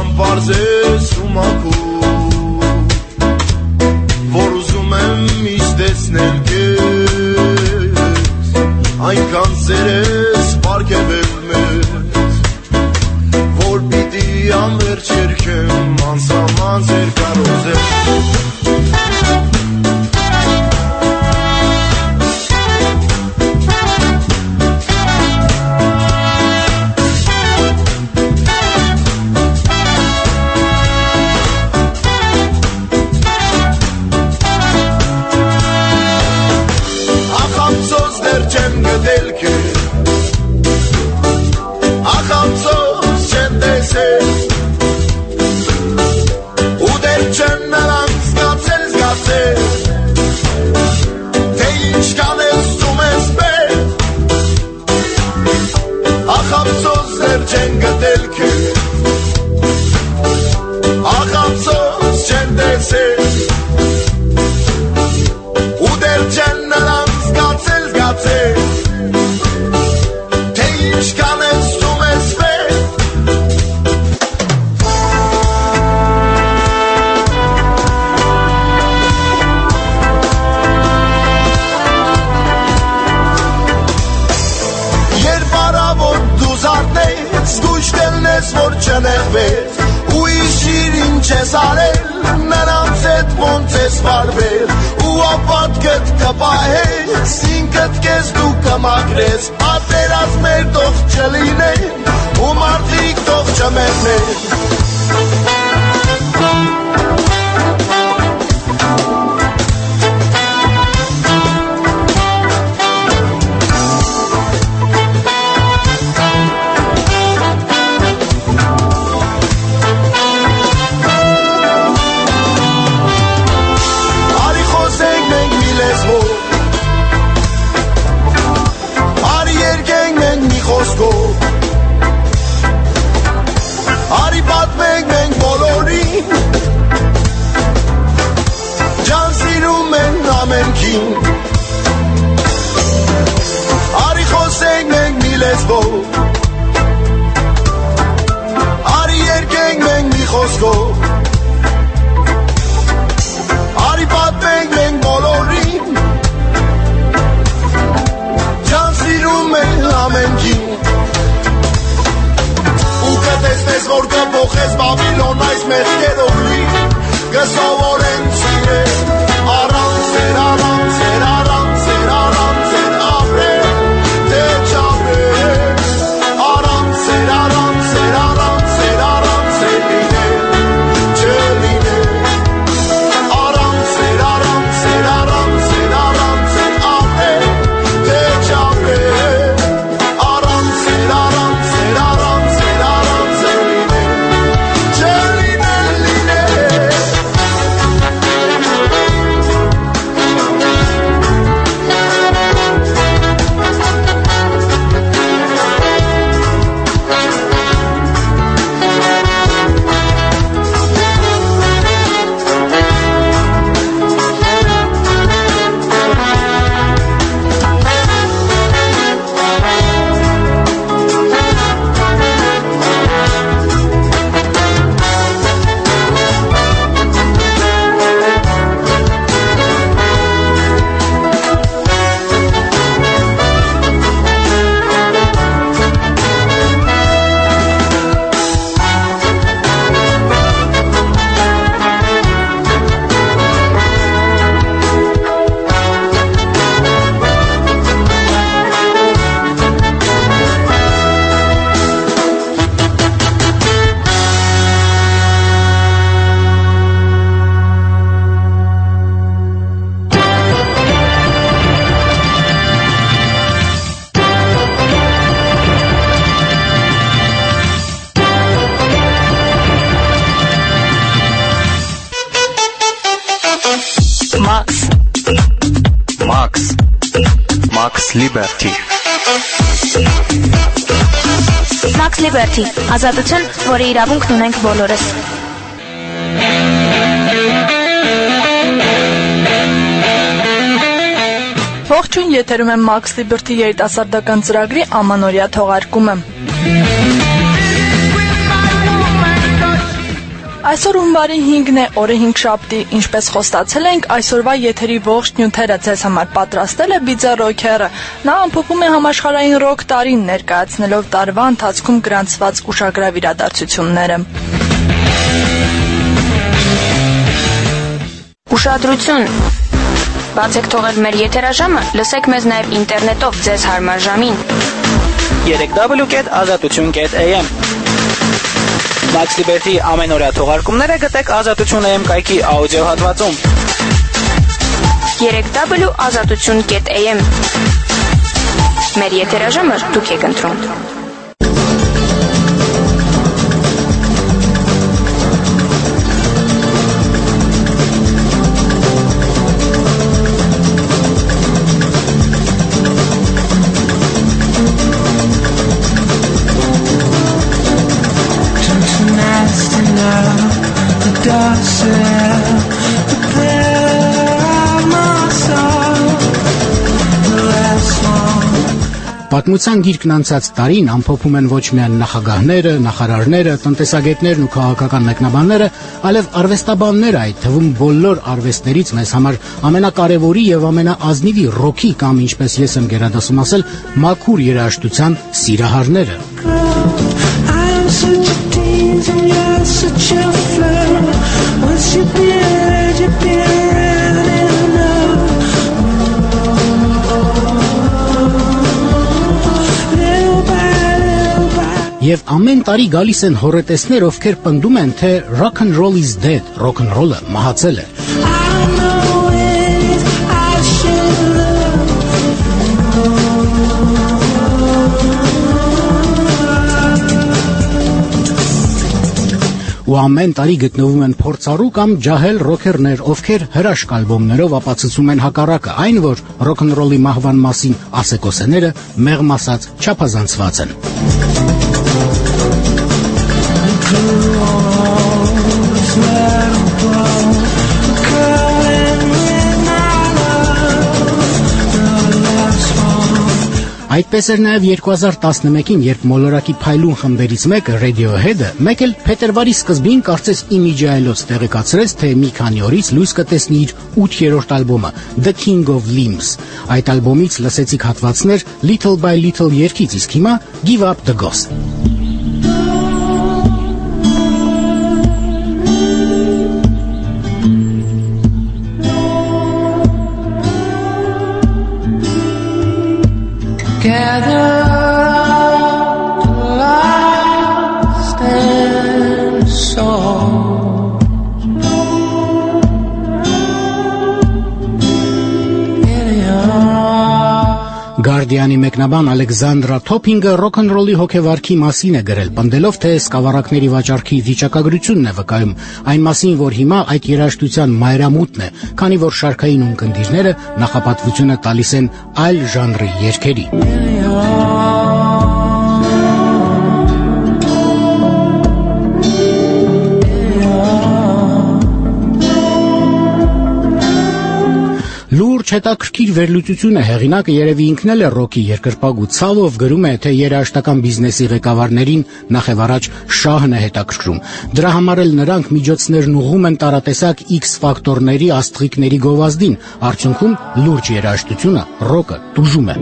անգամ պարզես ու մաքուր, որ ուզում եմ միշտ տեսնել քեզ, այնքան սեր ես պարգևել մեզ, որ պիտի անվերջ երգեմ անսահման ձեր կարոզել։ Max Liberty Max Liberty ազատություն, որի իրավունքն ունենք բոլորս։ Ողջույն, եթերում եմ Max Liberty երիտասարդական ծրագրի ամանորյա թողարկումը։ Այսօր հունվարի 5-ն է, օրը 5-շաբթի, ինչպես խոստացել ենք, այսօրվա եթերի ողջ նյութերը ձեզ համար պատրաստել է Բիձե Ռոքերը։ Նա ամփոփում է համաշխարհային ռոք տարին, ներկայացնելով տարվա ընթացքում գրանցված ուշագրավ իրադարձությունները։ Ուշադրություն։ Բացեք թողել մեր եթերաժամը, լսեք մեզ նաև ինտերնետով ձեզ հարմար ժամին։ 3w.azatutun.am Max Liberty ամենօրյա թողարկումները գտեք Ազատություն AM կայքի աուդիո հատվածում։ 3w.azatutun.am Մեր եթերաժամը դուք եք ընտրում։ Պատմության գիրկն անցած տարին ամփոփում են ոչ միայն նախագահները, նախարարները, տնտեսագետներն ու քաղաքական մեկնաբանները, այլև արվեստաբանները, այդ թվում բոլոր արվեստներից մեզ համար ամենակարևորի եւ ամենաազնիվի ռոքի կամ ինչպես ես եմ գերադասում ասել, մաքուր երաժշտության սիրահարները։ Եվ ամեն տարի գալիս են հոռետեսներ, ովքեր պնդում են, թե rock and roll is dead, rock and roll-ը մահացել է։ Ու ամեն տարի գտնվում են փորձառու կամ ջահել ռոքերներ, ովքեր հրաշք ալբոմներով ապացուցում են հակառակը, այն որ rock and roll-ի մահվան մասին ասեկոսեները մեղմ ասած չափազանցված են։ Այդպես էր նաև 2011-ին, երբ մոլորակի փայլուն խմբերից մեկը Radiohead-ը մեկ էլ փետրվարի սկզբին կարծես իմիջի այլոց տեղեկացրեց, թե մի քանի օրից լույս կտեսնի իր 8-րդ ալբոմը The King of Limbs։ Այդ ալբոմից լսեցիք հատվածներ Little by Little երգից, իսկ հիմա Give Up the Ghost։ Gather up the lost and soul. Guardian-ի մեկնաբան Ալեքսանդրա Թոփինգը ռոք-ն-ռոլի հոգեվարքի մասին է գրել, պնդելով, թե սկավառակների վաճառքի վիճակագրությունն է վկայում այն մասին, որ հիմա այդ երաժշտության մայրամուտն է, քանի որ շարքային ունկնդիրները նախապատվությունը տալիս են այլ ժանրի երգերի։ Լուրջ հետաքրքիր վերլուծություն է, հեղինակը երևի ինքն էլ է ռոքի երկրպագ ու ցավով գրում է, թե երաժշտական բիզնեսի ղեկավարներին նախևառաջ շահն է հետաքրքրում։ Դրա համար էլ նրանք միջոցներն ուղղում են տարատեսակ X ֆակտորների աստղիկների գովազդին, արդյունքում լուրջ երաժշտությունը ռոկը տուժում է։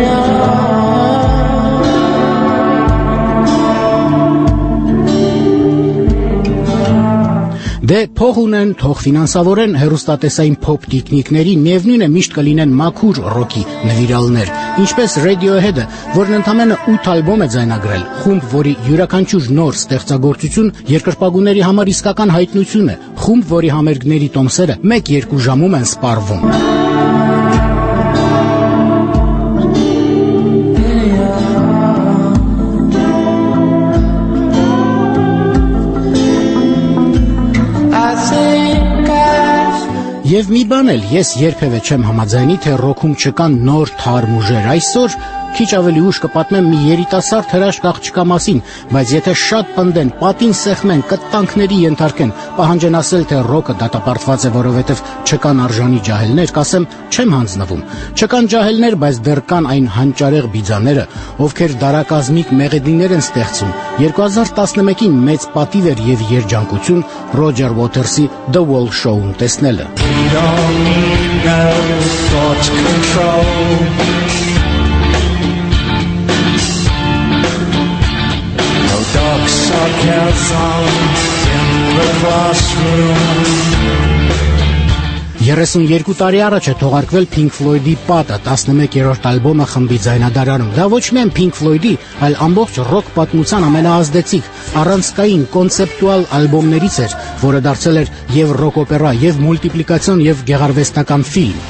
Դե փող ունեն, թող ֆինանսավորեն հեռուստատեսային փոփ տիկնիկների, միևնույն է միշտ կլինեն մաքուր ռոքի նվիրալներ, ինչպես Radiohead-ը, որն ընդամենը 8 ալբոմ է ձայնագրել, խումբ, որի յուրաքանչյուր նոր ստեղծագործություն երկրպագուների համար իսկական հայտնություն է, խումբ, որի համերգների տոմսերը 1-2 ժամում են սպառվում։ Եվ մի բան էլ, ես երբևէ չեմ համաձայնի, թե ռոքում չկան նոր թարմ ուժեր։ Այսօր քիչ ավելի ուշ կպատմեմ մի երիտասարդ հրաշք աղջկա մասին, բայց եթե շատ պնդեն, պատին սեղմեն, կտանքների ենթարկեն, պահանջեն ասել, թե ռոքը դատապարտված է, որովհետև չկան արժանի ջահելներ, կասեմ, չեմ հանձնվում։ Չկան ջահելներ, բայց դեռ կան այն հանճարեղ բիձաները, ովքեր դարակազմիկ մեղեդիներ են ստեղծում 2011-ին մեծ պատիվ էր եւ երջանկություն Ռոջեր Ուոթերսի The Wall Show-ում տեսնելը։ Երեսուն տարի առաջ է թողարկվել Pink Floyd-ի պատը, 11-րդ ալբոմը խմբի ձայնադարանում։ Դա ոչ միայն Pink Floyd-ի, այլ ամբողջ ռոք պատմության ամենաազդեցիկ, առանցքային, կոնցեպտուալ ալբոմներից էր, որը դարձել էր եւ ռոք օպերա, եւ մուլտիպլիկացիոն, եւ գեղարվեստական ֆիլմ։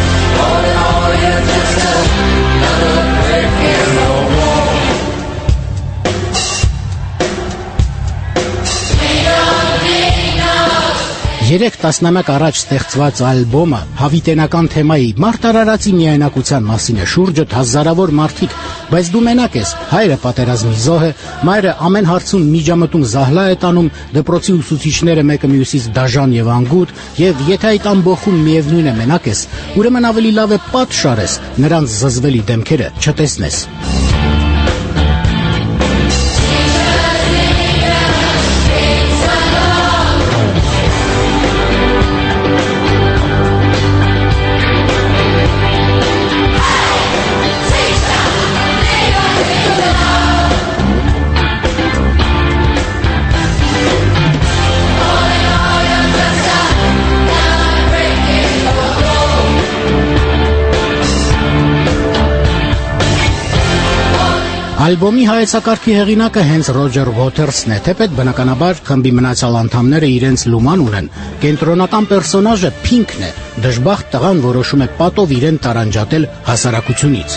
Երեք տասնամյակ առաջ ստեղծված ալբոմը հավիտենական թեմայի մարտարարացի միայնակության մասին է, շուրջդ հազարավոր մարդիկ, բայց դու մենակ ես, հայրը պատերազմի զոհ է, մայրը ամեն հարցում միջամտում զահլա է տանում, դպրոցի ուսուցիչները մեկը մյուսից դաժան եւ անգութ, եւ եթե այդ ամբողջում միևնույն է մենակ ես, ուրեմն ավելի լավ է պատ շարես, նրանց զզվելի դեմքերը չտեսնես։ Ալբոմի հայեցակարգի հեղինակը հենց Ռոջեր Ուոթերսն է, թեպետ բնականաբար խմբի մնացյալ անդամները իրենց լուման ունեն։ Կենտրոնական պերսոնաժը Փինքն է, դժբախտ տղան որոշում է պատով իրեն տարանջատել հասարակությունից։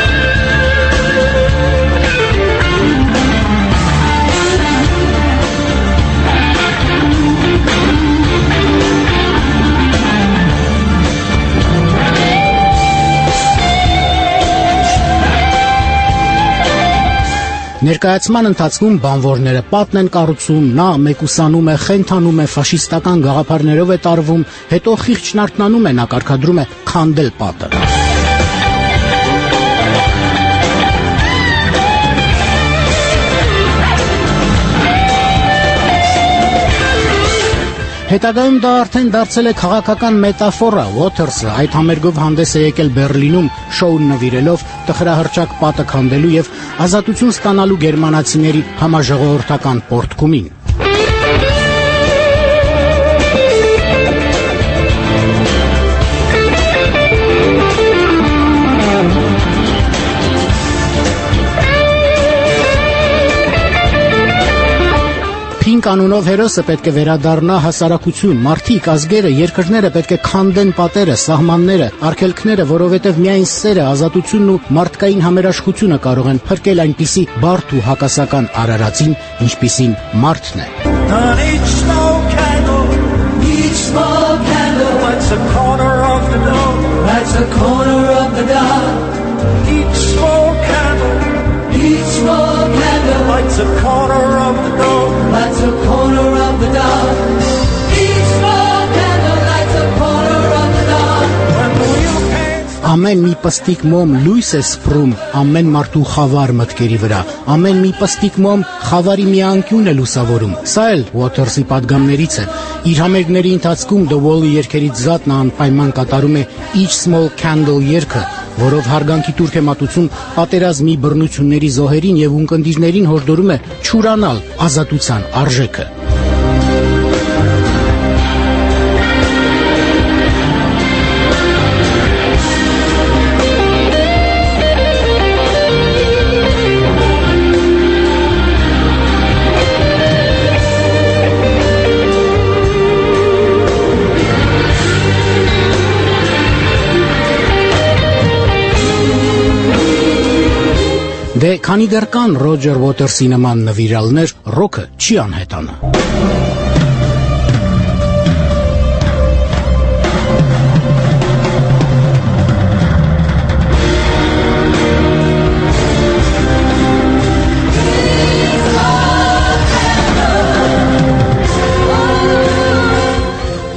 Ներկայացման ընթացքում բանվորները պատն են կառուցում, նա մեկուսանում է, խենթանում է, ֆաշիստական գաղափարներով է տարվում, հետո խիղճն արթնանում է, նա կարգադրում է քանդել պատը։ Հետագայում դա արդեն դարձել է քաղաքական մետաֆորա։ Ուոթերսը այդ համերգով հանդես է եկել Բեռլինում շոուն նվիրելով տխրահռչակ պատը քանդելու եւ ազատություն ստանալու գերմանացիների համաժողովրդական պորտկումին։ Փինք անունով հերոսը պետք է վերադառնա հասարակություն, մարդիկ, ազգերը, երկրները պետք է քանդեն պատերը, սահմանները, արգելքները, որովհետև միայն սերը, ազատությունն ու մարդկային համերաշխությունը կարող են փրկել այնպիսի բարդ ու հակասական արարածին, ինչպիսին մարդն Ամեն մի պստիկ մոմ լույս է սփռում ամեն մարդու խավար մտքերի վրա, ամեն մի պստիկ մոմ խավարի մի անկյուն է լուսավորում։ Սա էլ Ուոթերսի պատգամներից է։ Իր համերգների ընթացքում The Wall-ի երգերից զատ նա անպայման կատարում է Each Small Candle երգը, որով հարգանքի տուրք է մատուցում պատերազմի բռնությունների զոհերին եւ ունկնդիրներին հորդորում է չուրանալ ազատության արժեքը։ Դե քանի դեռ կան Ռոջեր Ուոթերսի նման նվիրալներ, ռոքը չի անհետանա։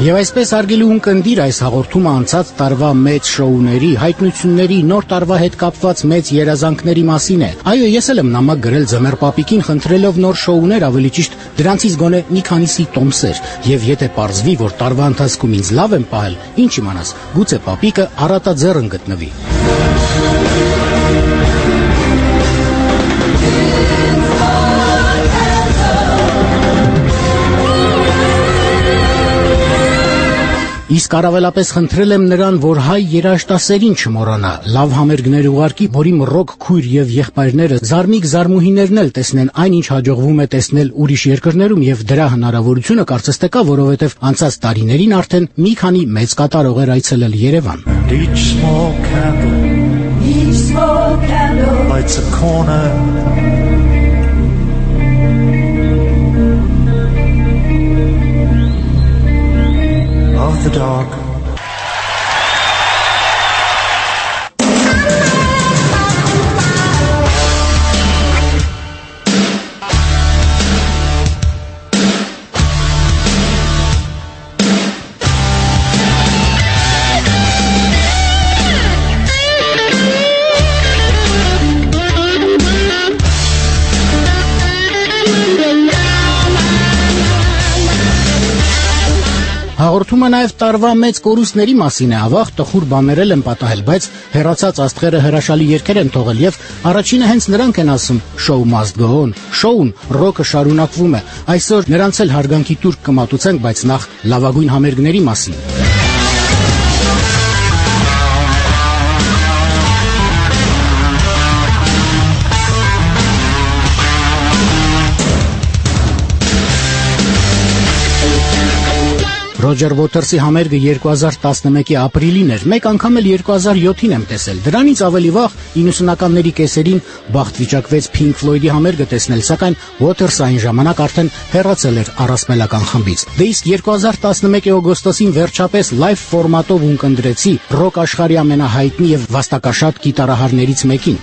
Եվ այսպես արգելի ունկնդիր այս հաղորդումը անցած տարվա մեծ շոուների, հայտնությունների, նոր տարվա հետ կապված մեծ երազանքների մասին է։ Այո, ես էլ եմ նամակ գրել Ձմեռ պապիկին խնդրելով նոր շոուներ, ավելի ճիշտ դրանցից գոնե մի քանիսի տոմսեր։ Եվ եթե պարզվի, որ տարվա ընթացքում ինձ լավ եմ պահել, ինչ իմանաս, գուցե պապիկը առատաձեռն գտնվի։ Իսկ առավելապես խնդրել եմ նրան, որ հայ երաժշտասերին չմոռանա, լավ համերգներ ուղարկի, որ իմ ռոք քույր եւ եղբայրները զարմիկ զարմուհիներն էլ տեսնեն այն, ինչ հաջողվում է տեսնել ուրիշ երկրներում, եւ դրա հնարավորությունը կարծես թե կա, որովհետեւ անցած տարիներին արդեն մի քանի մեծ կատարող էր այցելել Երևան։ Each small candle lights a corner of the dark. Հաղորդումը նաև տարվա մեծ կորուստների մասին է, ավաղ տխուր բաներ եմ պատահել, բայց հեռացած աստղերը հրաշալի երգեր են թողել եւ առաջինը հենց նրանք են ասում show must go on, շոուն, ռոքը շարունակվում է։ Այսօր նրանց էլ հարգանքի տուրք կմատուցենք, բայց նախ լավագույն համերգների մասին։ Ռոջեր Վոթերսի համերգը 2011-ի ապրիլին էր, մեկ անգամ էլ 2007-ին եմ տեսել։ Դրանից ավելի վաղ 90-ականների կեսերին բախտ վիճակվեց Pink Floyd-ի համերգը տեսնել, սակայն Վոթերսը այն ժամանակ արդեն հեռացել էր առասպելական խմբից։ Դե իսկ 2011-ի օգոստոսին վերջապես լայվ ֆորմատով ունկնդրեցի ռոք աշխարհի ամենահայտնի եւ վաստակաշատ գիտարահարներից մեկին։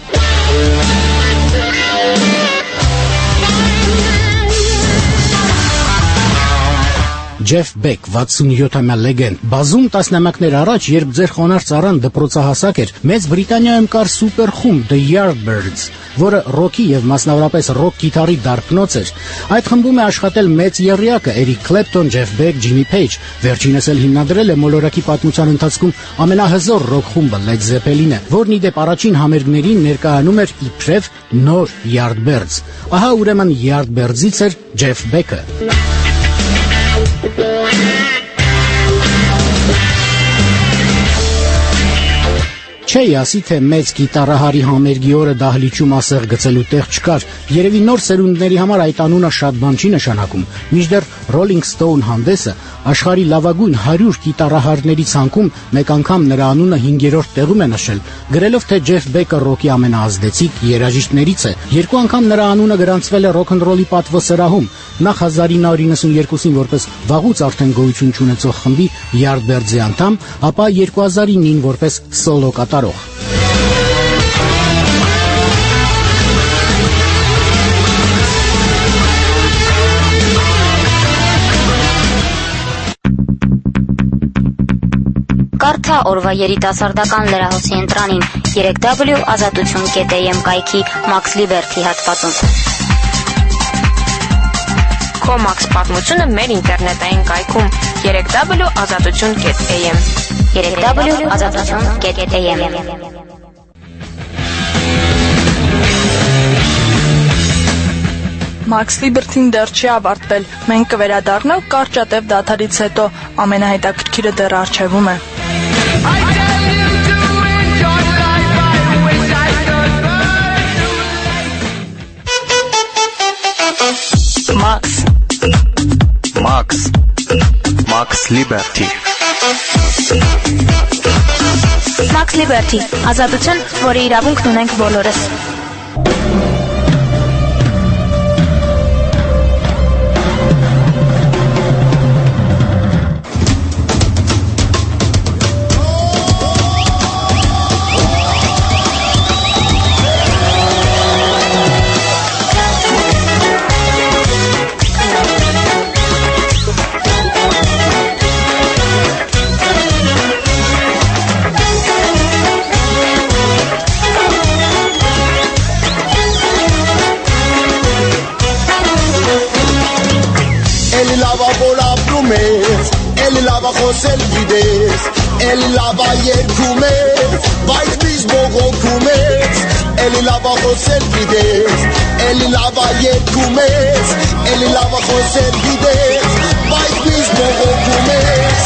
Jeff Beck, 67-ամյա լեգենդ։ Բազում տասնամյակներ առաջ, երբ ձեր խոնարհ ծառան դպրոցահասակ էր, Մեծ Բրիտանիայում կար սուպեր խումբ The Yardbirds, որը ռոքի եւ մասնավորապես ռոք գիտարի դարբնոց էր։ Այդ խմբում է աշխատել մեծ եռյակը Էրիկ Քլեպտոն, Jeff Beck, Jimmy Page, վերջինս էլ հիմնադրել է մոլորակի պատմության ընթացքում ամենահզոր ռոք խումբը Led Zeppelin-ը, որն ի դեպ առաջին համերգներին ներկայանում էր իբրև նոր Yardbirds։ Ահա ուրեմն Yardbirds-ից էր Jeff Beck-ը։ Չէ, ասի թե մեծ գիտարահարի համերգի օրը դահլիճում ասեղ գցելու տեղ չկար։ Երևի նոր սերունդների համար այդ անունը շատ բան չի նշանակում։ Մինչդեռ Rolling Stone հանդեսը աշխարհի լավագույն 100 գիտարահարների ցանկում մեկ անգամ նրա անունը 5-րդ տեղում է նշել, գրելով թե Jeff Beck-ը ռոքի ամենաազդեցիկ երաժիշտներից է։ Երկու անգամ նրա անունը գրանցվել է ռոք-ն-ռոլի պատվոսրահում, նախ 1992-ին որպես վաղուց արդեն գոյություն չունեցող խմբի Yardbirds-ի անդամ, ապա 2009-ին որպես սոլո կատարող։ Կարդա օրվա երիտասարդական լրահոսի ընտրանին 3w.azatutun.am կայքի Max Liberty հատվածում։ Քո Max պատմությունը մեր ինտերնետային կայքում 3w.azatutun.am 3w.azatutun.am Max Liberty-ն դեռ չի ավարտվել։ Մենք կվերադառնանք կարճատև դադարից հետո, ամենահետաքրքիրը դեռ առջևում է։ Max Liberty Max Liberty, ազատություն, որի իրավունքն ունենք բոլորս։ Էլի լավա երգում ես, բայց միշտ բողոքում ես, էլի լավա խոսել գիտես, էլի լավա երգում ես, էլի լավա խոսել գիտես, բայց միշտ բողոքում ես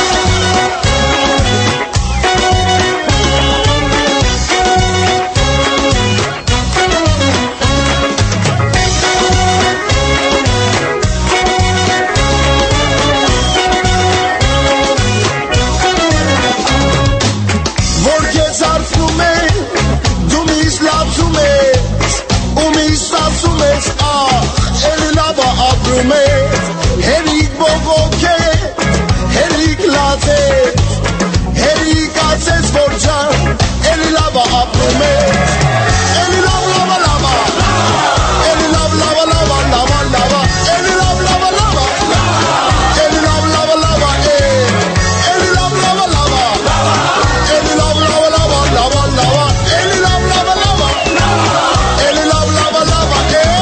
Հերիկ բողոք է, հերիկ լաց է, հերիկ ացեց որ ջան, էլի լավա ապրում է, էլի լավ լավա լավա, էլի լավ լավա լավա լավա լավա, էլի լավ լավա լավա, էլի լավ լավա լավա, էլի լավ լավա լավա, էլի լավ լավա լավա լավա լավա, էլի լավ լավա լավա, էլի լավ լավա լավա,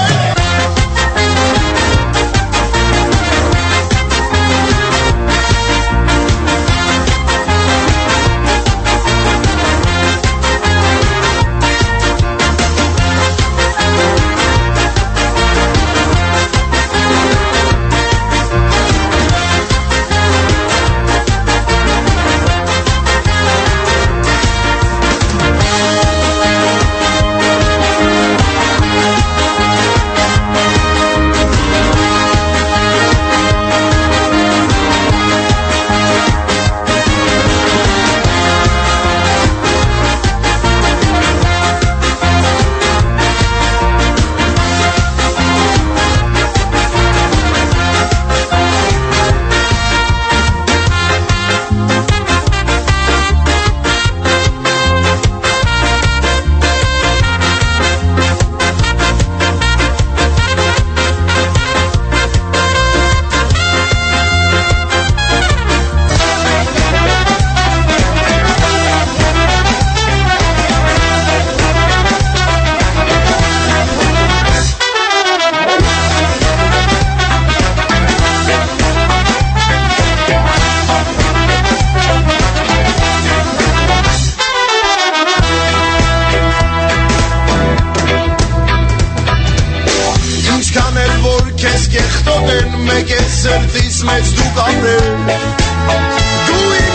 Սրտից մեծ դու կապրել Դու իմ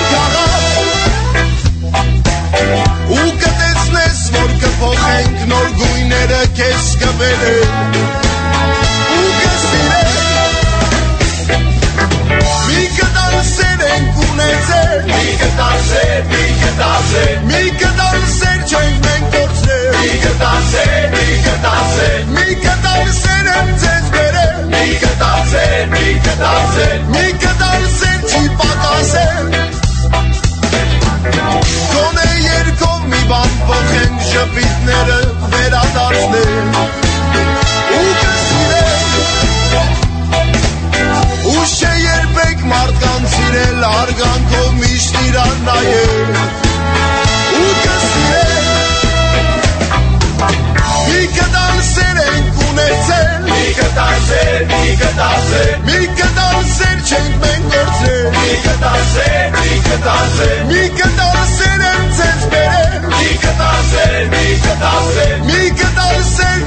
քաղաք Ու կտեսնես, որ կփոխենք նոր գույները քեզ կբերել Ու կսիրել Մի կտալ սեր ենք ունեցել Մի կտալ սեր, մի կտալ սեր Մի կտալ սեր չենք մենք կործրել Մի կտալ սեր, մի կտալ սեր Մի կտալ սեր եմ ձեզ բերել Մի կտալ սեր, մի կտալ սեր Մի կտալ սեր չի պակասել Գոնե երկով մի բան փոխենք շփիթները վերադարձնել Ու կսիրել Ուշ չէ երբեք մարդկանց սիրել Արգանքով միշտ իրար նայել Ու կսիրել Մի կտալ սեր ենք ունեցել Մի կտալ սեր, մի կտալ սեր Մի կտալ սեր չենք մենք գործել Մի կտալ սեր, մի կտալ սեր Մի կտալ սեր եմ ձեզ բերել Մի կտալ սեր, մի կտալ սեր Մի կտալ սեր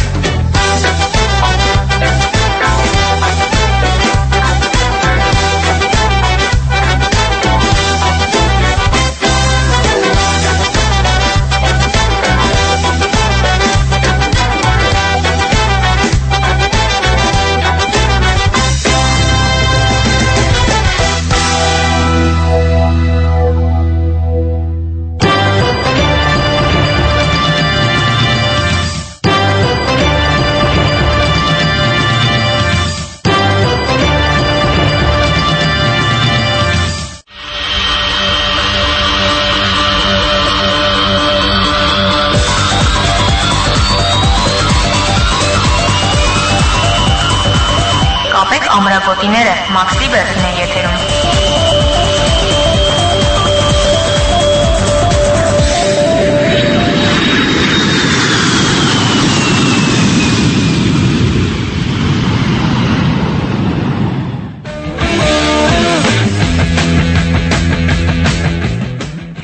ամրապոտիները Մաքս Լիբերթին է եթերում։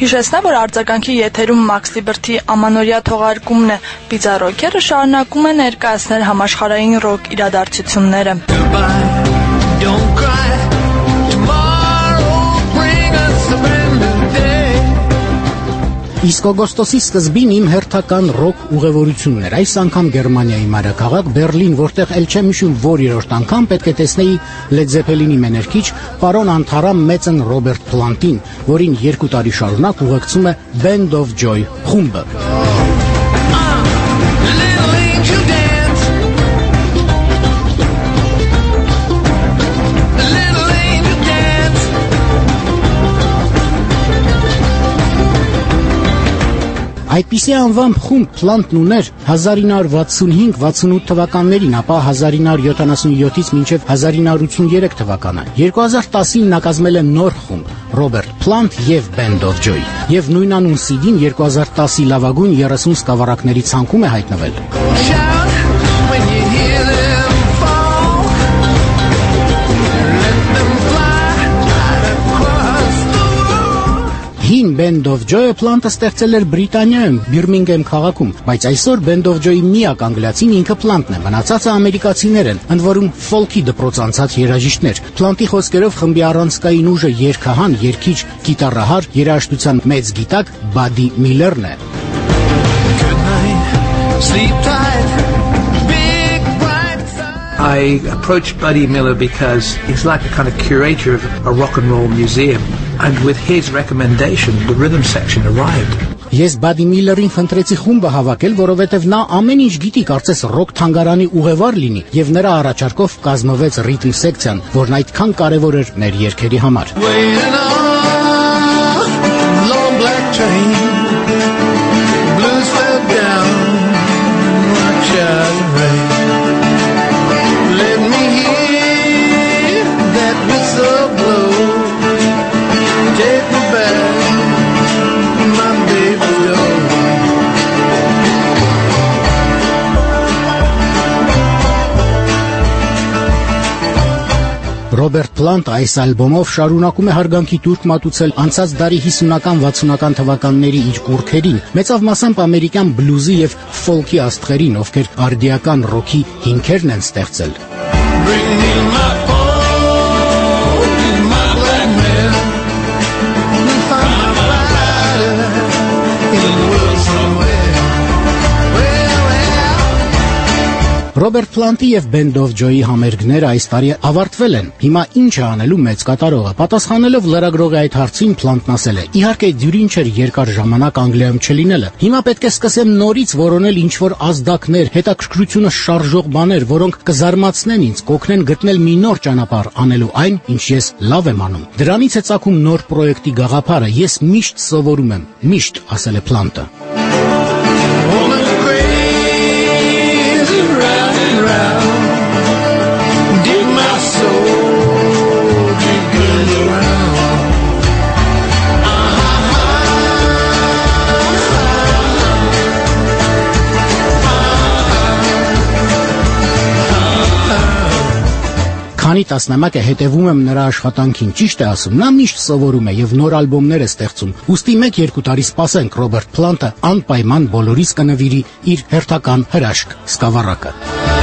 Հիշեցնեմ, որ արձագանքի եթերում Max Liberty ամանորյա թողարկումն է։ Pizza Rocker-ը շարունակում է ներկայացնել համաշխարհային ռոք իրադարձությունները։ Don't cry. Tomorrow bring us a brand new day. Իսկ օգոստոսի սկզբին իմ հերթական ռոք ուղևորություններ, այս անգամ Գերմանիայի մայրաքաղաք Բերլին, որտեղ ել չեմ հիշում որ երրորդ անգամ պետք է տեսնեի Led Zeppelin-ի մեներքիչ պարոն Անթարամ մեծն Ռոբերտ Պլանտին, որին 2 տարի շարունակ ուղեկցում է Band of Joy խումբը։ Այդպիսի անվամբ խումբ Պլանտն ուներ 1965-68 թվականներին, ապա 1977-ից մինչև 1983 թվականը։ 2010-ին նա կազմել է նոր խումբ Ռոբերտ Պլանտ եւ Band of Joy, եւ նույնանուն CD-ն 2010-ի լավագույն 30 սկավառակների ցանկում է հայտնվել։ Հին Band of Joy-ը Պլանտը ստեղծել էր Բրիտանիայում, Բիրմինգեմ քաղաքում, բայց այսօր Band of Joy-ի միակ անգլիացին ինքը Պլանտն է, մնացածը ամերիկացիներ են, ընդ որում ֆոլքի դպրոց անցած երաժիշտներ։ Պլանտի խոսքերով խմբի առանցքային ուժը երգահան, երգիչ, գիտարահար, երաժշտության մեծ գիտակ Բադի Միլերն է։ I approached Buddy Miller because he's like a kind of curator of a rock and roll museum, and with his recommendation, the rhythm section arrived. Ես Բադի Միլերին խնդրեցի խումբը հավաքել, որովհետև նա ամեն ինչ գիտի, կարծես ռոք թանգարանի ուղևար լինի, եւ նրա առաջարկով կազմվեց ռիթմ սեկցիան, որն այդքան կարեւոր էր մեր երգերի համար։ Ռոբերտ Պլանտը այս ալբոմով շարունակում է հարգանքի տուրք մատուցել անցած դարի 50-ական 60-ական թվականների իր կուրքերին, մեծավ մասամբ ամերիկյան բլյուզի եւ ֆոլքի աստղերին, ովքեր արդիական ռոքի հիմքերն են ստեղծել։ Ռոբերտ Պլանտի եւ Band of Joy-ի համերգները այս տարի ավարտվել են։ Հիմա ինչ է անելու մեծ կատարողը։ Պատասխանելով լրագրողի այդ հարցին Պլանտն ասել է. «Իհարկե դյուրին չէր երկար ժամանակ Անգլիայում չլինելը։ Հիմա պետք է սկսեմ նորից որոնել ինչ-որ ազդակներ, հետաքրքրությունը շարժող բաներ, որոնք կզարմացնեն ինձ, կօգնեն գտնել մի նոր ճանապարհ անելու այն, ինչ ես լավ եմ անում։ Դրանից է ծագում նոր պրոյեկտի գաղափարը։ Ես միշտ սովորում եմ, միշտ», ասել է Պլանտը։ Քանի տասնամյակ է հետևում եմ նրա աշխատանքին, ճիշտ է ասում, նա միշտ սովորում է եւ նոր ալբոմներ է ստեղծում։ Ուստի 1-2 տարի սպասենք, Ռոբերտ Պլանտը անպայման բոլորիս կնվիրի իր հերթական հրաշք սկավառակը։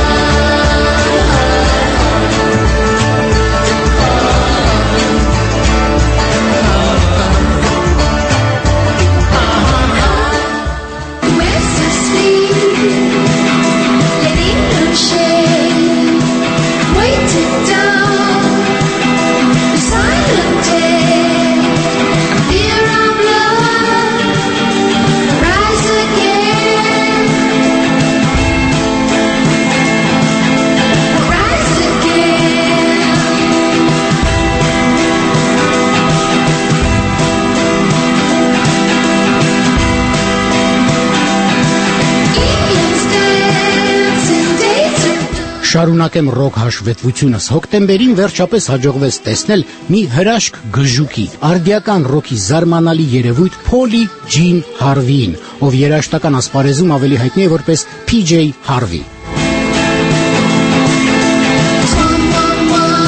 Շարունակեմ ռոք հաշվետվությունս։ Հոկտեմբերին վերջապես հաջողվեց տեսնել մի հրաշք գժուկի, արդիական ռոքի զարմանալի երևույթ Փոլի Ջին Հարվիին, ով երաժշտական ասպարեզում ավելի հայտնի է որպես PJ Harvey։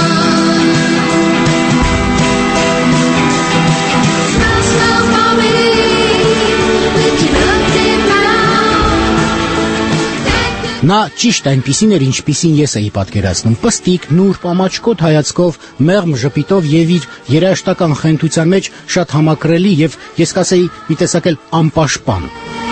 Smell, mommy. Նա ճիշտ այնպիսին էր, ինչպիսին ես էի պատկերացնում. պստիկ, նուրբ, ամաչկոտ հայացքով, մեղմ ժպիտով եւ իր երաժշտական խենթության մեջ շատ համակրելի եւ ես կասեի մի տեսակ էլ անպաշտպան։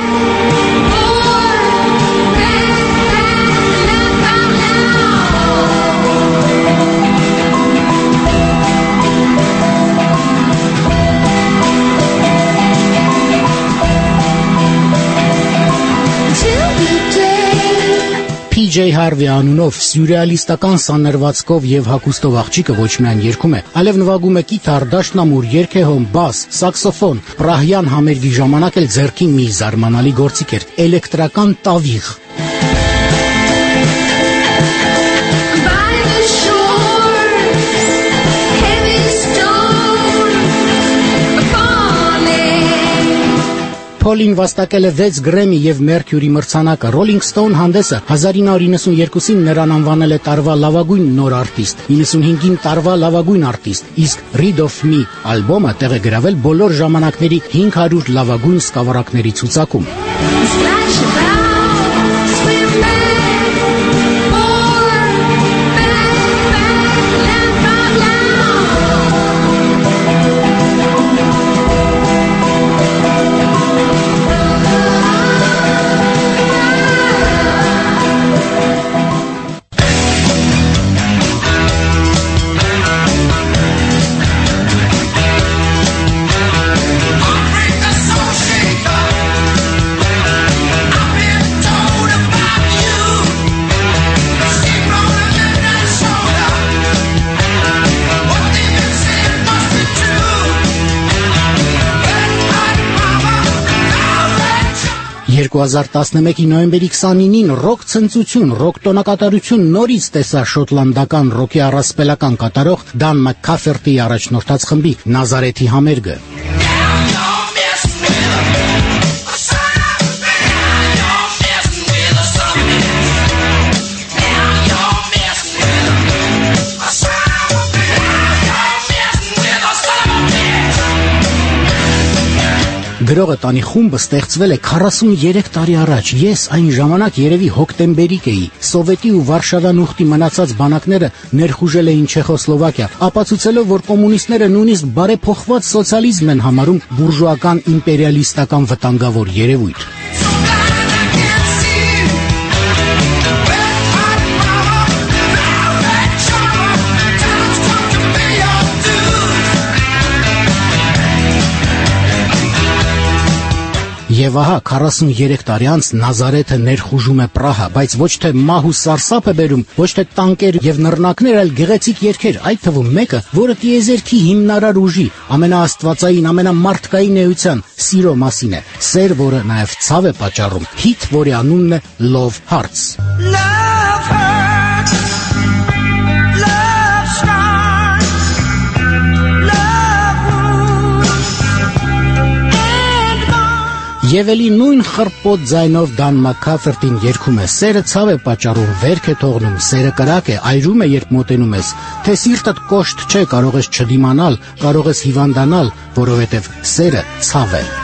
PJ Harvey անունով սյուրեալիստական սանրվածքով եւ հագուստով աղջիկը ոչ միայն երգում է, այլև նվագում է կիթառ, դաշնամուր, երգեհոմ, բաս, սաքսոֆոն։ Պրահյան համերգի ժամանակ էլ ձեռքին մի զարմանալի գործիք էր՝ էլեկտրական տավիղ։ Փոլին վաստակել է 6 Գրեմի եւ Մերքյուրի մրցանակը։ Rolling Stone հանդեսը 1992-ին նրան անվանել է տարվա լավագույն նոր արտիստ, 95-ին տարվա լավագույն արտիստ, իսկ Read of Me ալբոմը տեղ է գրավել բոլոր ժամանակների 500 լավագույն սկավառակների ցուցակում։ «2011-ի նոյեմբերի 29-ին ռոք ցնծություն, ռոք տոնակատարություն նորից տեսա շոտլանդական ռոքի առասպելական կատարող Դան Մաքքաֆերտի առաջնորդած խմբի Նազարեթի համերգը։ Գրողը տանի խումբը ստեղծվել է 43 տարի առաջ։ Ես այն ժամանակ երևի հոկտեմբերիկ էի։ Սովետի ու Վարշավյան ուխտի մնացած բանակները ներխուժել էին Չեխոսլովակիա, ապացուցելով, որ կոմունիստները նույնիսկ բարեփոխված սոցիալիզմն են համարում բուրժուական իմպերիալիստական վտանգավոր երևույթ։ Եվ ահա 43 տարի անց Նազարեթը ներխուժում է Պրահա, բայց ոչ թե մահ ու սարսափ է բերում, ոչ թե տանկեր եւ նռնակներ, այլ գեղեցիկ երգեր, այդ թվում մեկը, որը տիեզերքի հիմնարար ուժի, ամենաաստվածային, ամենամարդկային էության, սիրո մասին է, սեր, որը նաեւ ցավ է պատճառում, հիթ, որի անունն է Love Hearts։ Love Hearts, Love Stars, Եվ էլի նույն խռպոտ ձայնով Դան Մաքքաֆերտին երգում է. սերը ցավ է պատճառում, վերք է թողնում, սերը կրակ է, այրում է, երբ մոտենում ես, թե սիրտդ կոշտ չէ, կարող ես չդիմանալ, կարող ես հիվանդանալ, որովհետև սերը ցավ է։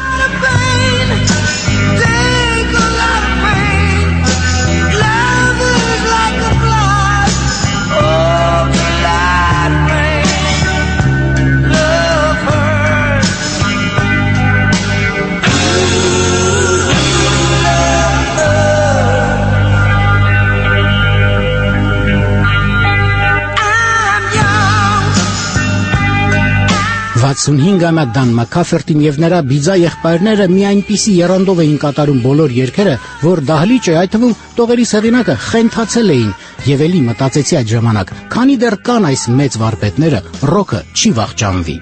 Ամյա Դան Մաքքաֆերտին եւ նրա բիձա եղբայրները մի այնպիսի եռանդով էին կատարում բոլոր երգերը, որ դահլիճը, այդ թվում տողերի հեղինակը խենթացել էին, եւ էլի մտածեցի այդ ժամանակ, քանի դեռ կան այս մեծ վարպետները, ռոքը չի վախճանվի։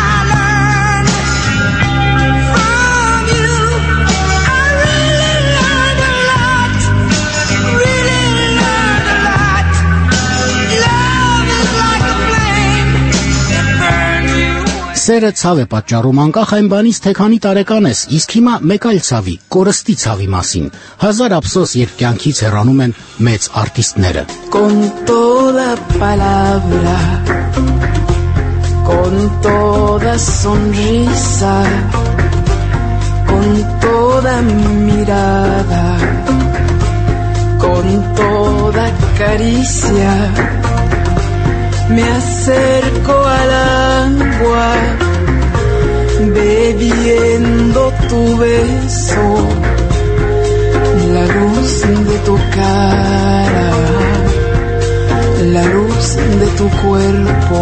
Սերը ցավ է պատճառում անկախ այն բանից, թե քանի տարեկան ես, իսկ հիմա մեկ այլ ցավի, կորստի ցավի մասին։ Հազար ափսոս, երբ կյանքից հեռանում են մեծ արտիստները։ Con toda palabra, con toda sonrisa, con toda mirada, con caricia, me acerco al agua, bebiendo tu beso, la luz de tu cara, la luz de tu cuerpo,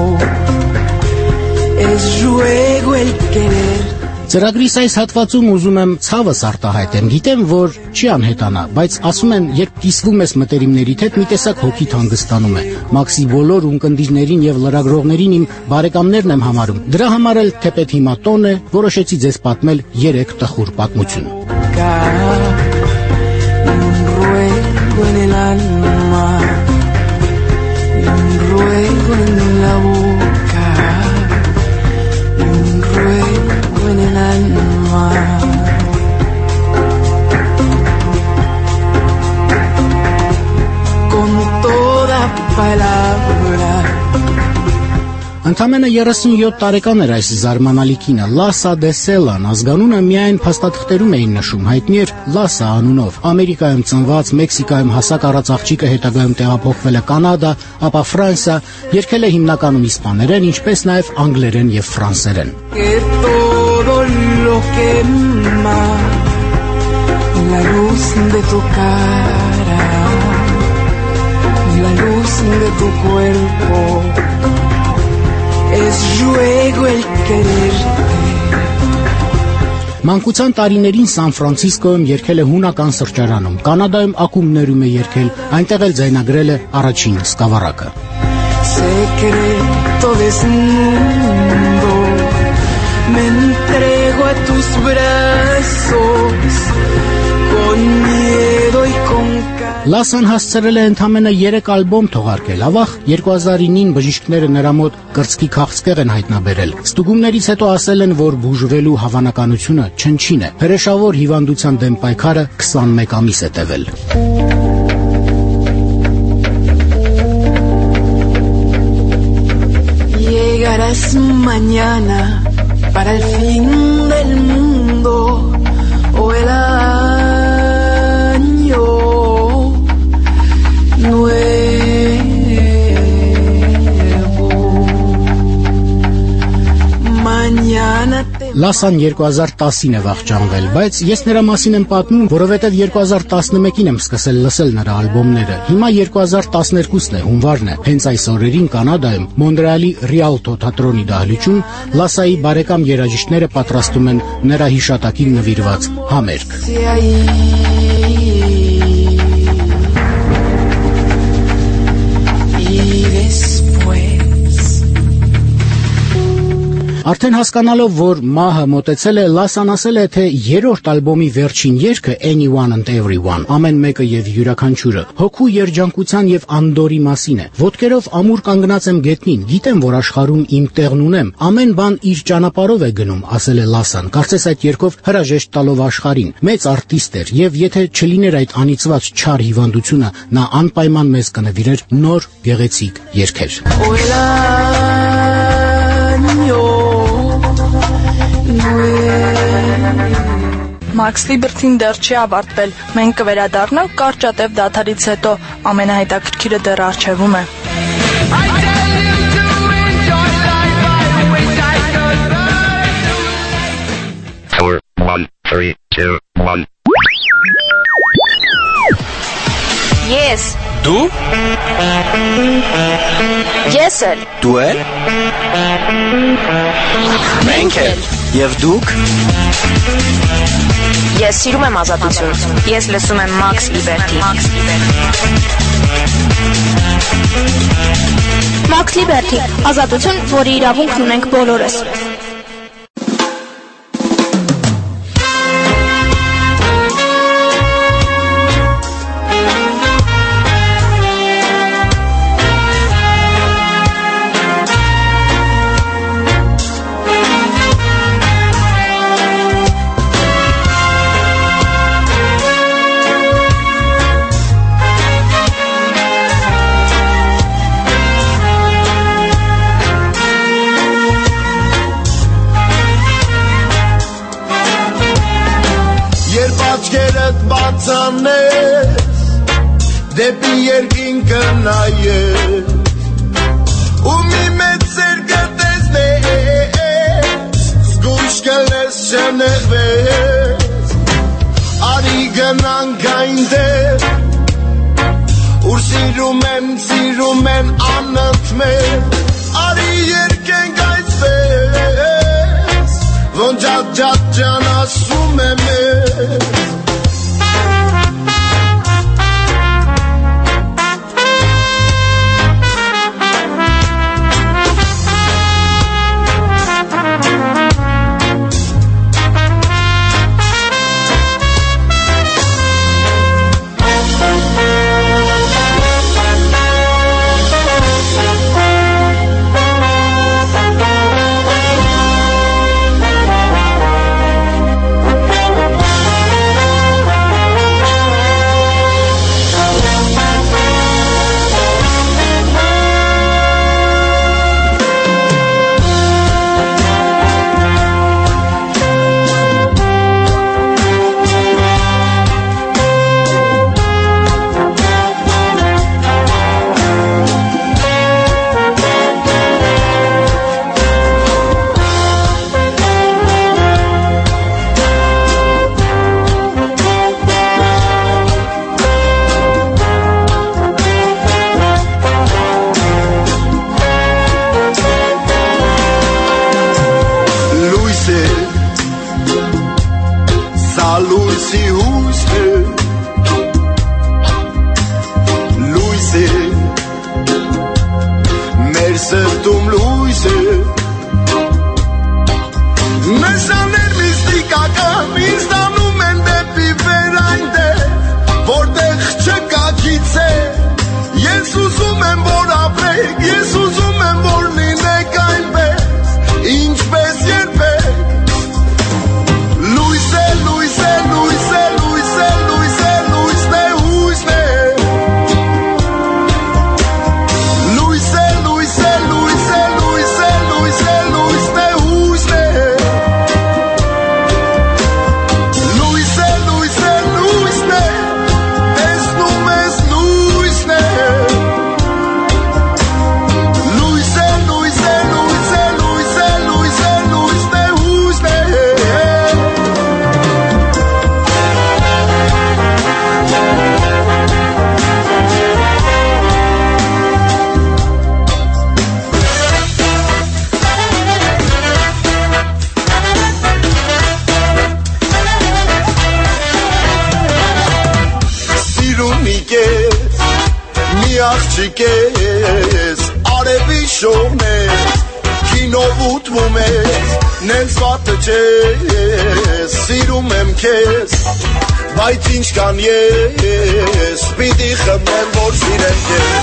es ruego el querer. Ծրագրիս այս հատվածում ուզում եմ ցավս արտահայտեմ, գիտեմ, որ չի անհետանա, բայց ասում են, երբ կիսվում ես մտերիմներիդ հետ, մի տեսակ հոգիդ հանգստանում է։ Մաքսի բոլոր ունկնդիրներին եւ լրագրողներին իմ բարեկամներն եմ համարում։ Դրա համար էլ թեպետ հիմա տոն է, որոշեցի ձեզ պատմել 3 տխուր պատմություն։ Ընդամենը 37 տարեկան էր այս զարմանալի կինը, Լասա դե Սելան, ազգանունը միայն փաստաթղթերում էին նշում, հայտնի էր Լասա անունով։ Ամերիկայում ծնված, Մեքսիկայում հասակ առած աղջիկը հետագայում տեղափոխվել է Կանադա, ապա Ֆրանսիա, երգել է հիմնականում իսպաներեն, ինչպես նաև անգլերեն եւ ֆրանսերեն։ La luz de tu cara, la luz de tu cuerpo, es ruego el quererte. Մանկության տարիներին Սան Ֆրանցիսկոյում երգել է հունական սրճարանում, Կանադայում ակումբներում է երգել, այնտեղ էլ ձայնագրել է առաջին սկավառակը։ Secreto desnudo, me entrego a tus brazos, con miedo y con Լասան հասցրել է ընդամենը 3 ալբոմ թողարկել, ավաղ 2009-ին բժիշկները նրա մոտ կրծքի քաղցկեղ են հայտնաբերել։ Ստուգումներից հետո ասել են, որ բուժվելու հավանականությունը չնչին է։ Հրեշավոր հիվանդության դեմ պայքարը 21 ամիս է տևել։ Llegarás mañana para el fin del mundo o el año nuevo. Mañana Լասան 2010-ին է վախճանվել, բայց ես նրա մասին եմ պատմում, որովհետև 2011-ին եմ սկսել լսել նրա ալբոմները։ Հիմա 2012-ն է, հունվարն է։ Հենց այս օրերին Կանադայում Մոնտրեալի Rialto թատրոնի դահլիճում Լասայի բարեկամ երաժիշտները պատրաստում են նրա հիշատակին նվիրված համերգ։ Արդեն հասկանալով, որ մահը մոտեցել է, Լասան ասել է, թե 3-րդ ալբոմի վերջին երգը Anyone and Everyone, ամեն մեկը եւ յուրաքանչյուրը, հոգու երջանկության եւ անդորի մասին է։ Ոտքերով ամուր կանգնած եմ գետնին, գիտեմ, որ աշխարհում իմ տեղն ունեմ, ամեն բան իր ճանապարհով է գնում, ասել է Լասան, կարծես այդ երգով հրաժեշտ տալով աշխարհին։ Մեծ արտիստ էր եւ եթե չլիներ այդ անիծված չար հիվանդությունը, նա անպայման մեզ կնվիրեր նոր գեղեցիկ երգեր։ Max Liberty-ն դեռ չի ավարտվել։ Մենք կվերադառնանք կարճատև դադարից հետո, ամենահետաքրքիրը դեռ առջևում է։ Four, 1, 3, 2, 1. Ես Դու Ես էլ Դու էլ Մենք էլ Եվ դուք Ես սիրում եմ ազատություն Ես լսում եմ Max Liberty Max Liberty ազատություն, որի իրավունքն ունենք բոլորս Երբ աչքերդ բացանես դեպի երկինքը նայես ու մի մեծ սերկը տեսնես զգույշ կլես չնեղվես արի գնանք այնտեղ ուր սիրում են անընդմեր արի երկենք այսպես ոնց ջատ ջան ասում եմ աղջիկես արևի շողնես քինով ուտվում ես նենց վատը չես սիրում եմ քեզ բայց ինչ կան ես պիտի խմեմ որ սիրեմ քեզ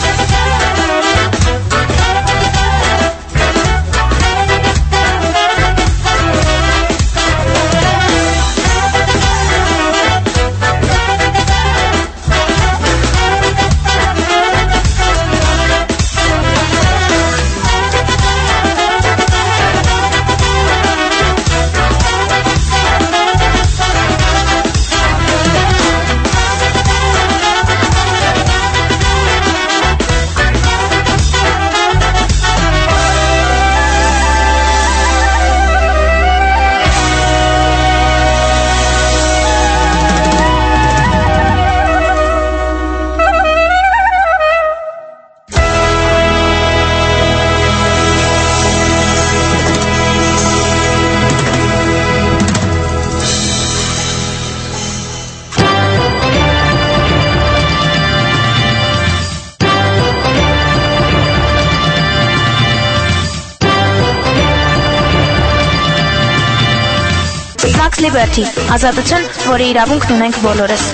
Max Liberty, ազատություն, որի իրավունքն ունենք բոլորս։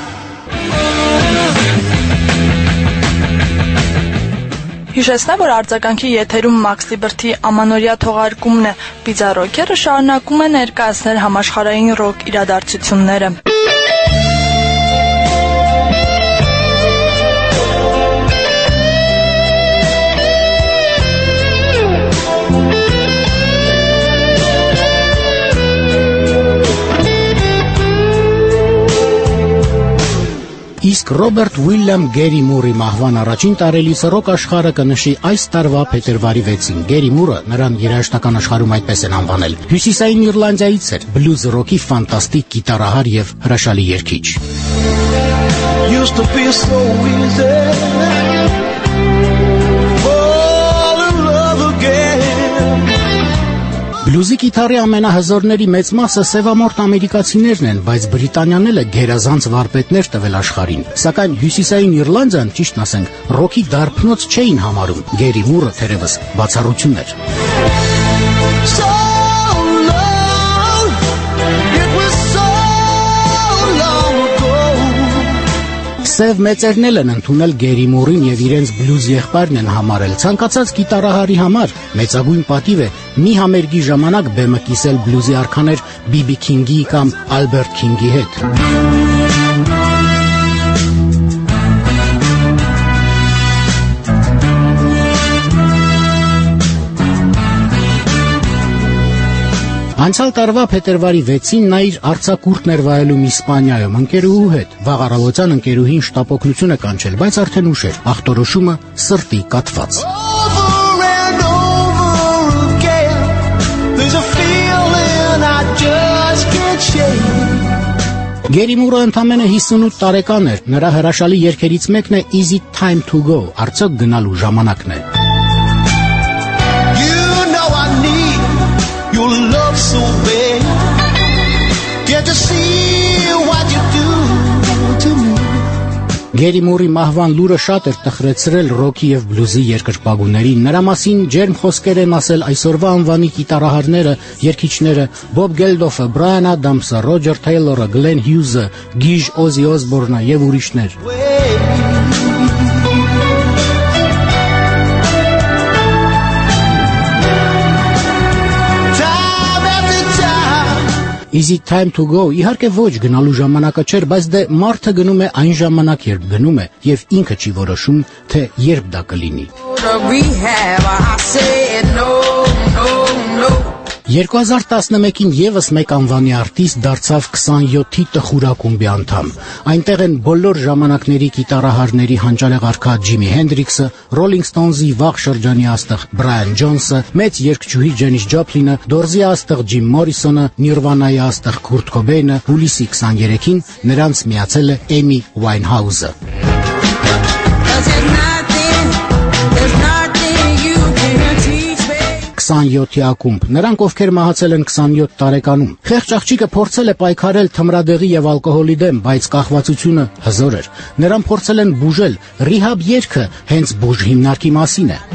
Հիշեցնեմ, որ արձագանքի եթերում Max Liberty ամանորյա թողարկումն է։ Pizza Rocker-ը շարունակում է ներկայացնել համաշխարհային ռոք իրադարձությունները։ Իսկ Ռոբերտ Ուիլյամ Գերի Մուրի մահվան առաջին տարելիցը ռոք աշխարհը կնշի այս տարվա փետրվարի 6-ին։ Գերի Մուրը նրան երաժշտական աշխարհում այդպես են անվանել։ Հյուսիսային Իռլանդիայից էր, բլյուզ ռոքի ֆանտաստիկ գիտարահար եւ հրաշալի երգիչ։ Used to be so easy. Fall in love again. Բլյուզի գիտարի ամենահզորների մեծ մասը սևամորթ ամերիկացիներն են, բայց Բրիտանիան էլ է գերազանց վարպետներ տվել աշխարհին։ Սակայն Հյուսիսային Իռլանդիան, ճիշտ ասենք, ռոքի դարբնոց չէին համարում։ Գերի Մուրը թերևս բացառություն էր։ Սև մեծերն են ընդունել Գերի Մուրին եւ իրենց բլյուզ եղբայրն են համարել։ Ցանկացած գիտարահարի համար մեծագույն պատիվ է մի համերգի ժամանակ բեմը կիսել բլյուզի արքաներ B.B. King-ի կամ Albert King-ի հետ։ Անցյալ տարվա փետրվարի 6-ին նա իր արձակուրդն էր վայելում Իսպանիայում ընկերուհու հետ։ Վաղ առավոտյան ընկերուհին շտապօգնություն է կանչել, բայց արդեն ուշ էր։ Ախտորոշումը սրտի կաթված։ Գերի Մուրը ընդամենը 58 տարեկան էր։ Նրա հրաշալի երգերից մեկն է Is it time to go, արդյոք գնալու ժամանակն է։ Your love so bad. Can't you see what you do to me? Գերի Մուրի մահվան լուրը շատ էր տխրեցրել ռոքի եւ բլյուզի երկրպագուներին։ Նրա մասին ջերմ խոսքեր են ասել այսօրվա անվանի գիտարահարները, երգիչները Բոբ Գելդոֆը, Բրայան Ադամսը, Ռոջեր Թեյլորը, Գլեն Հյուզը, Գիժ Օզի Օսբորնը եւ ուրիշներ։ Is it time to go? Իհարկե ոչ, գնալու ժամանակը չէր, բայց դե մարդը գնում է այն ժամանակ, երբ գնում է, եւ ինքը չի որոշում, թե երբ դա կլինի։ 2011-ին եւս մեկ անվանի արտիստ դարձավ 27-ի տխուր ակումբի անդամ։ Այնտեղ են բոլոր ժամանակների գիտարահարների հանճարեղ արքա Ջիմի Հենդրիքսը, Rolling Stones-ի վաղ շրջանի աստղ Բրայան Ջոնսը, մեծ երգչուհի Ջենիս Ջոփլինը, Դորզի աստղ Ջիմ Մորիսոնը, Նիրվանայի աստղ Քուրտ Քոբեյնը, հուլիսի 23-ին նրանց միացել է Էմի Ուայնհաուզը։ 27-ի ակումբ։ Նրանք, ովքեր մահացել են 27 տարեկանում։ Խեղճ աղջիկը փորձել է պայքարել թմրադեղի եւ ալկոհոլի դեմ, բայց կախվածությունը հզոր էր։ Նրան փորձել են բուժել։ Ռիհաբ երգը հենց բուժ հիմնարկի մասին է։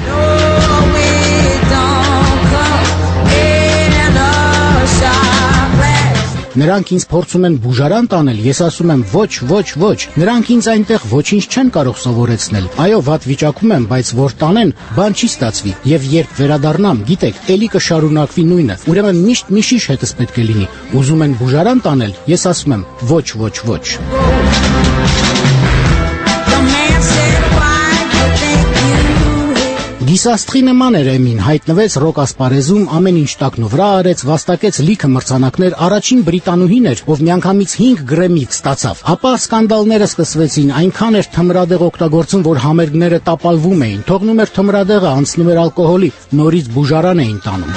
Նրանք ինձ փորձում են բուժարան տանել, ես ասում եմ ոչ, ոչ, ոչ։ Նրանք ինձ այնտեղ ոչինչ չեն կարող սովորեցնել։ Այո, վատ վիճակում եմ, բայց որ տանեն, բան չի ստացվի։ Եվ երբ վերադառնամ, գիտեք, էլի կշարունակվի նույնը։ Ուրեմն միշտ մի շիշ հետս պետք է լինի։ Ուզում են բուժարան տանել, ես ասում եմ ոչ, ոչ, ոչ։ Գիսաստղի նման էր Էմին, հայտնվեց ռոք ասպարեզում, ամեն ինչ տակն ու վրա արեց, վաստակեց լիքը մրցանակներ, առաջին բրիտանուհին էր, ով միանգամից 5 գրեմի ստացավ։ Ապա սկանդալները սկսվեցին, այնքան էր թմրադեղ օգտագործում, որ համերգները տապալվում էին, թողնում էր թմրադեղը, անցնում էր ալկոհոլի, նորից բուժարան էին տանում։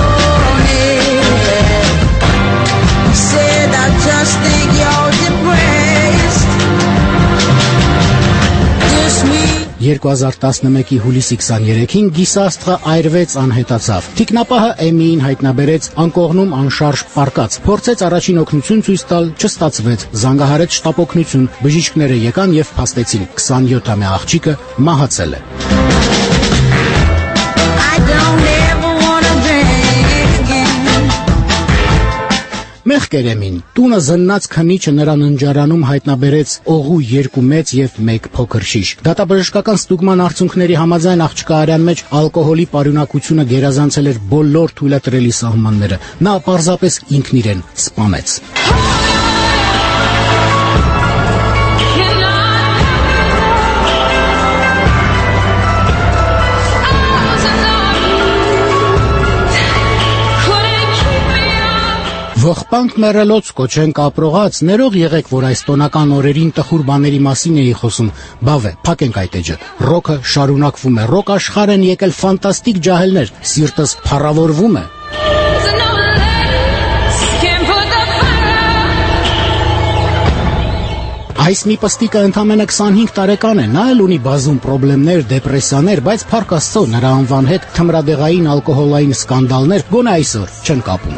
2011-ի հուլիսի 23-ին գիսաստղը այրվեց, անհետացավ։ Թիկնապահը Էմիին հայտնաբերեց անկողնում անշարժ պառկած։ Փորձեց առաջին օգնություն ցույց տալ, չստացվեց։ Զանգահարեց շտապօգնություն։ Բժիշկները եկան եւ փաստեցին 27-ամյա աղջիկը մահացել է։ Մեղք էր Էմին։ Տունը զննած քնիչը նրան ընջարանում հայտնաբերեց օղու 2 մեծ եւ 1 փոքր շիշ։ Դատաբժշկական ստուգման արդյունքների համաձայն աղջկա արյան մեջ ալկոհոլի պարունակությունը գերազանցել էր բոլոր թույլատրելի սահմանները։ Նա պարզապես ինքն իրեն սպանեց։ Ողջ Սպանք մեռելոց կոչենք ապրողած, ներող եղեք, որ այս տոնական օրերին տխուր բաների մասին էի խոսում, բավ է, փակենք այդ էջը, ռոքը շարունակվում է, ռոք աշխարհ են եկել ֆանտաստիկ ջահելներ, սիրտս փառավորվում է։ Այս մի պստիկը ընդամենը 25 տարեկան է, նա էլ ունի բազում պրոբլեմներ, դեպրեսիաներ, բայց փառք Աստծո նրա անվան հետ թմրադեղային ալկոհոլային սկանդալներ գոնե այսօր չեն կապում։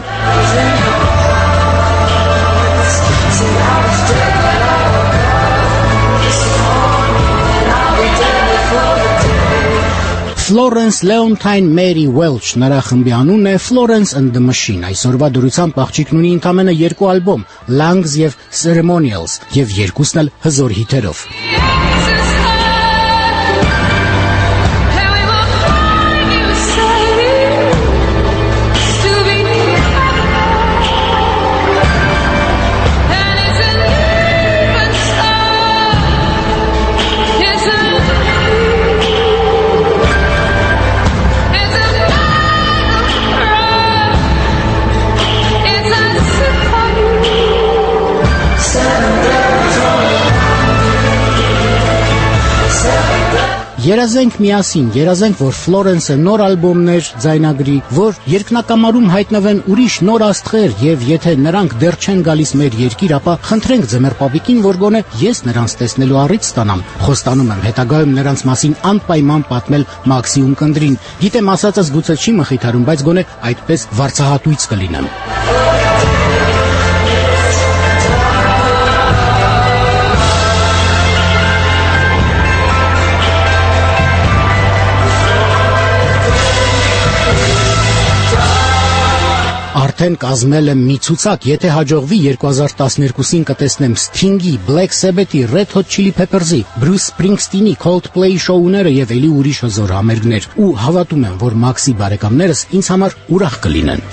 Florence Leontine Mary Welch նրա խմբի անունն է Florence and the Machine։ Այսօրվա դրությամբ աղջիկն ունի ընդամենը 2 ալբոմ՝ Lungs եւ Ceremonials, եւ երկուսն էլ հզոր հիթերով։ Երազենք միասին, երազենք, որ Ֆլորենսը նոր ալբոմներ ձայնագրի, որ երկնակամարում հայտնվեն ուրիշ նոր աստղեր, եւ եթե նրանք դեռ չեն գալիս մեր երկիր, ապա խնդրենք ձմեռ պապիկին, որ գոնե ես նրանց տեսնելու առիթ ստանամ։ Խոստանում եմ հետագայում նրանց մասին անպայման պատմել Մաքսիում Կնդրին։ Գիտեմ, ասածս գուցե չի մխիթարում, բայց գոնե այդպես վարձահատույց կլինեմ։ Արդեն կազմել եմ մի ցուցակ, եթե հաջողվի 2012-ին կտեսնեմ Sting-ի, Black Sabbath-ի, Red Hot Chili Peppers-ի, Bruce Springsteen-ի, Coldplay-ի շոուները եւ ելի ուրիշ հզոր համերգներ, ու հավատում եմ, որ Մաքսի բարեկամներս ինձ համար ուրախ կլինեն։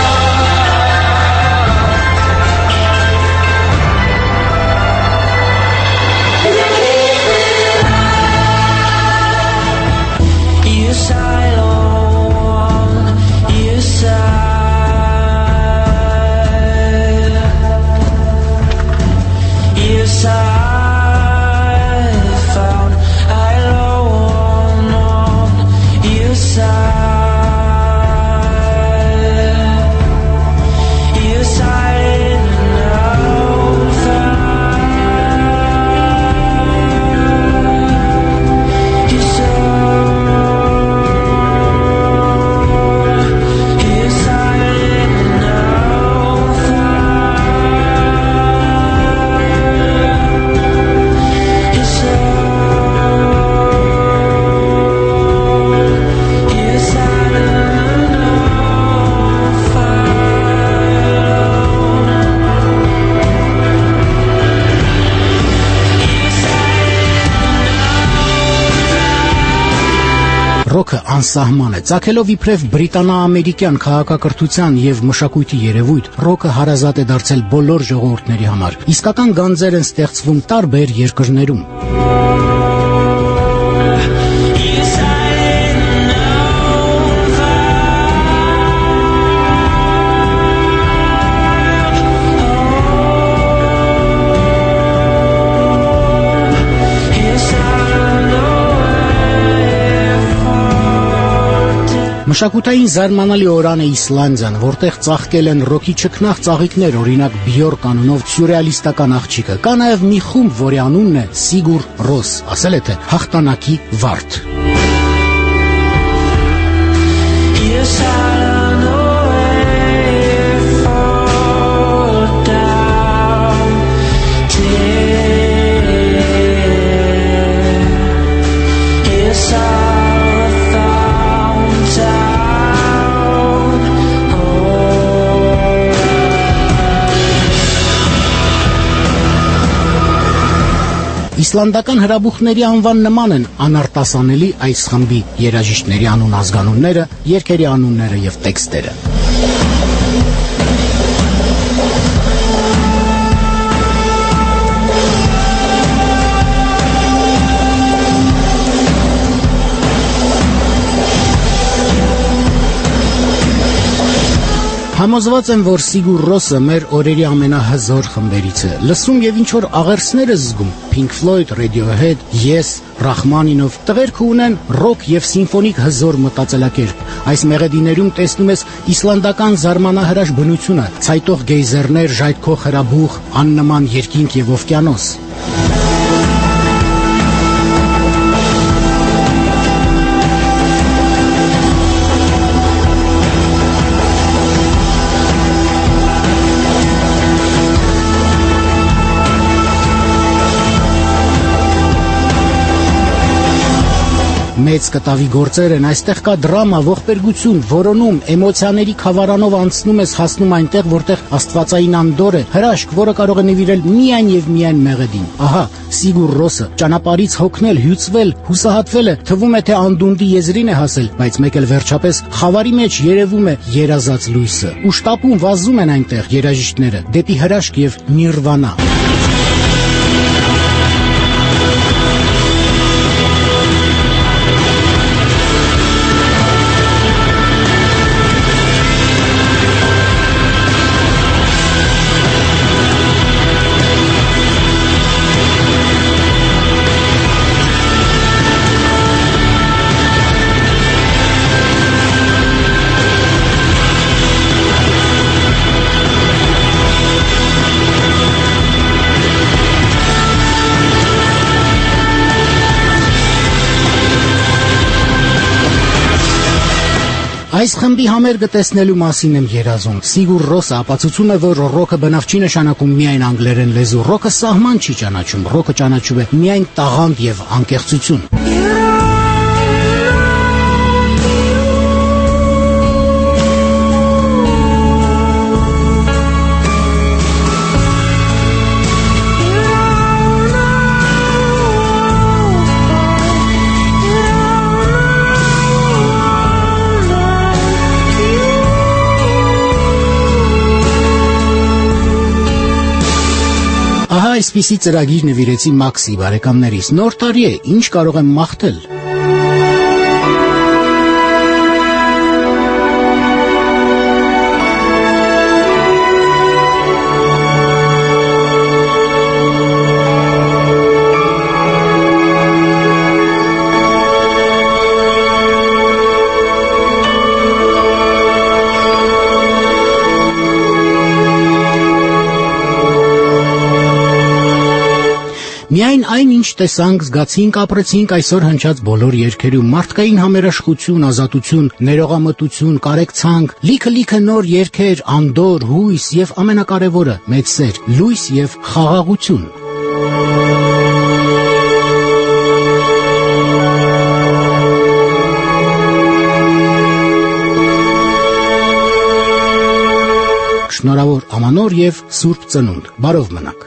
Ռոքը անսահման է, ծագելով իբրև բրիտանա-ամերիկյան քաղաքակրթության եւ մշակույթի երևույթ, ռոքը հարազատ է դարձել բոլոր ժողովուրդների համար։ Իսկական գանձեր են ստեղծվում տարբեր երկրներում։ Մշակութային զարմանալի օրան է Իսլանդիան, որտեղ ծաղկել են ռոքի չքնաղ ծաղիկներ, օրինակ Բյորկ անունով սյուրռեալիստական աղջիկը։ Կա նաև մի խումբ, որի անունն է Սիգուր Ռոս, ասել է թե հաղթանակի վարդ։ Իսլանդական հրաբուխների անվան նման են անարտասանելի այս խմբի երաժիշտների անուն ազգանունները, երգերի անունները եւ տեքստերը։ Համոզված եմ, որ Sigur Rós-ը մեր օրերի ամենահզոր խմբերից է։ Լսում եւ ինչ որ աղերսներ զգում։ Pink Floyd, Radiohead, Yes, Rachmaninov տղերքը ունեն ռոք եւ սիմֆոնիկ հզոր մտածելակերպ։ Այս մեղեդիներում տեսնում ես իսլանդական զարմանահրաշ բնությունը, ցայտող գեյզերներ, ժայթքող հրաբուխ, աննման երկինք եւ օվկիանոս։ Մեծ կտավի գործեր են, այստեղ կա դրամա, ողբերգություն, որոնում, էմոցիաների խավարանով անցնում ես, հասնում այնտեղ, որտեղ աստվածային անդոր է, հրաշք, որը կարող է նվիրել միայն եւ միայն մեղեդին։ Ահա, Sigur Rós-ը ճանապարհից հոգնել, հյուծվել, հուսահատվել է, թվում է թե անդունդի եզրին է հասել, բայց մեկ էլ վերջապես խավարի մեջ երևում է երազած լույսը։ Ու շտապում վազում են այնտեղ երաժիշտները դեպի հրաշք եւ նիրվանա։ Այս խմբի համերգը տեսնելու մասին եմ երազում։ Sigur Rós-ը ապացուցում է, որ ռոքը բնավ չի նշանակում միայն անգլերեն լեզու, ռոքը սահման չի ճանաչում, ռոքը ճանաչում է միայն տաղանդ եւ անկեղծություն։ Այսպիսի ծրագիր նվիրեցի Մաքսի բարեկամներիս։ Նոր տարի է, ինչ կարող եմ մաղթել։ Միայն այն, ինչ տեսանք, զգացինք, ապրեցինք այսօր հնչած բոլոր երգերում, մարդկային համերաշխություն, ազատություն, ներողամտություն, կարեկցանք, լիքը նոր երգեր, անդոր, հույս եւ ամենակարևորը՝ մեծ սեր, լույս եւ խաղաղություն։ Շնորհավոր ամանոր եւ սուրբ ծնունդ։ Բարով մնաք։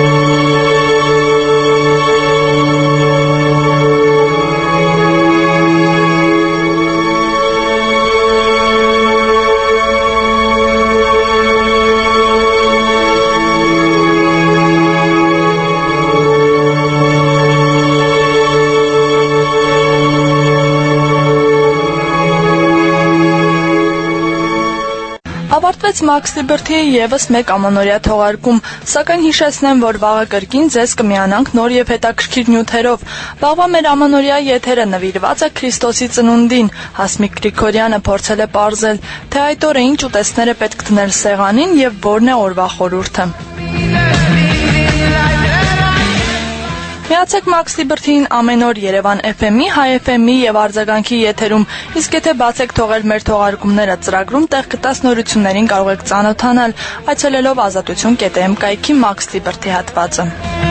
Ավարտվեց Max Liberty-ի եւս մեկ ամանորյա թողարկում, սակայն հիշեցնեմ, որ վաղը կրկին ձեզ կմիանանք նոր եւ հետաքրքիր նյութերով։ Վաղվա մեր ամանորյա եթերը նվիրված է Քրիստոսի ծնունդին։ Հասմիկ Գրիգորյանը փորձել է պարզել, թե այդ օրը ինչ ուտեստներ է պետք դնել սեղանին եւ որն է օրվա խորհուրդը։ Միացեք Max Liberty-ին ամեն օր Երևան FM-ի, Հայ FM-ի եւ Արձագանքի եթերում, իսկ եթե բացեք թողել մեր թողարկումները ծրագրում, տեղ կտած նորություններին կարող եք ծանոթանալ, այցելելով ազատություն.am կայքի Max Liberty հատվածը։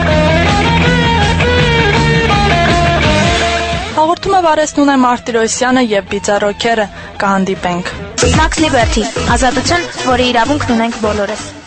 Հաղորդումը վարեցնում է Մարտիրոսյանը եւ Բիծառոքերը։ Կհանդիպենք։ Max Liberty, ազատություն, որի իրավունքն ունենք բոլորս։